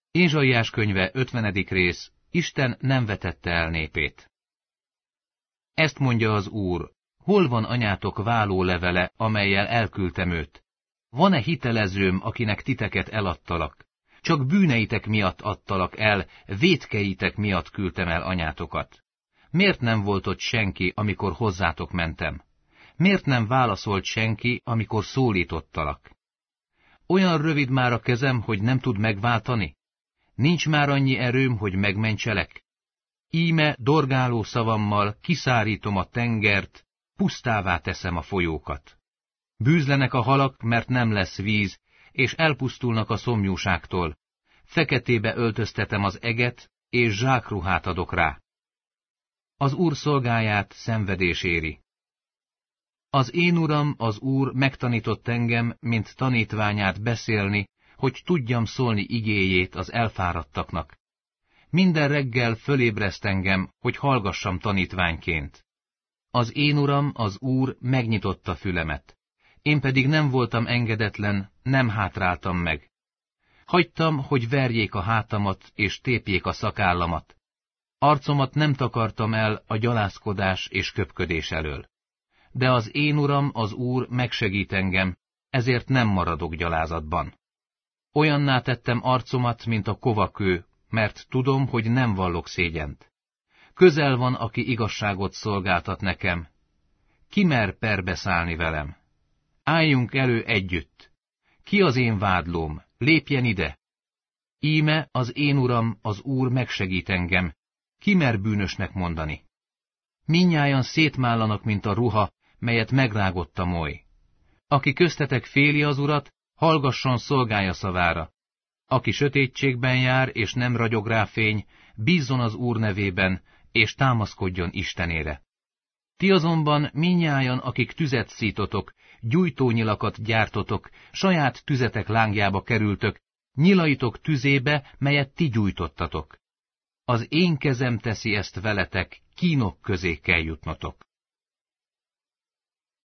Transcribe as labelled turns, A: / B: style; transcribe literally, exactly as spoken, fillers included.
A: Ézsaiás könyve ötvenedik rész, Isten nem vetette el népét. Ezt mondja az Úr, hol van anyátok válólevele, amellyel elküldtem őt? Van-e hitelezőm, akinek titeket eladtalak? Csak bűneitek miatt adtalak el, vétkeitek miatt küldtem el anyátokat. Miért nem volt ott senki, amikor hozzátok mentem? Miért nem válaszolt senki, amikor szólítottalak? Olyan rövid már a kezem, hogy nem tud megváltani? Nincs már annyi erőm, hogy megmentselek? Íme dorgáló szavammal kiszárítom a tengert, pusztává teszem a folyókat. Bűzlenek a halak, mert nem lesz víz, és elpusztulnak a szomjúságtól. Feketébe öltöztetem az eget, és zsákruhát adok rá. Az Úr szolgáját szenvedés éri. Az én Uram, az Úr megtanított engem, mint tanítványát beszélni, hogy tudjam szólni igéjét az elfáradtaknak. Minden reggel fölébreszt engem, hogy hallgassam tanítványként. Az én Uram, az Úr megnyitotta fülemet. Én pedig nem voltam engedetlen, nem hátráltam meg. Hagytam, hogy verjék a hátamat és tépjék a szakállamat. Arcomat nem takartam el a gyalázkodás és köpködés elől. De az én Uram, az Úr megsegít engem, ezért nem maradok gyalázatban. Olyanná tettem arcomat, mint a kovakő, mert tudom, hogy nem vallok szégyent. Közel van, aki igazságot szolgáltat nekem. Ki mer perbe szállni velem? Álljunk elő együtt. Ki az én vádlóm? Lépjen ide! Íme az én Uram, az Úr megsegít engem. Ki mer bűnösnek mondani? Mindnyájan szétmállanak, mint a ruha, melyet megrágott a moly. Aki köztetek féli az Urat, hallgasson szolgája szavára. Aki sötétségben jár, és nem ragyog rá fény, bízzon az Úr nevében, és támaszkodjon Istenére. Ti azonban mindnyájan, akik tüzet szítotok, gyújtónyilakat gyártotok, saját tüzetek lángjába kerültök, nyilaitok tüzébe, melyet ti gyújtottatok. Az én kezem teszi ezt veletek, kínok közé kell jutnotok.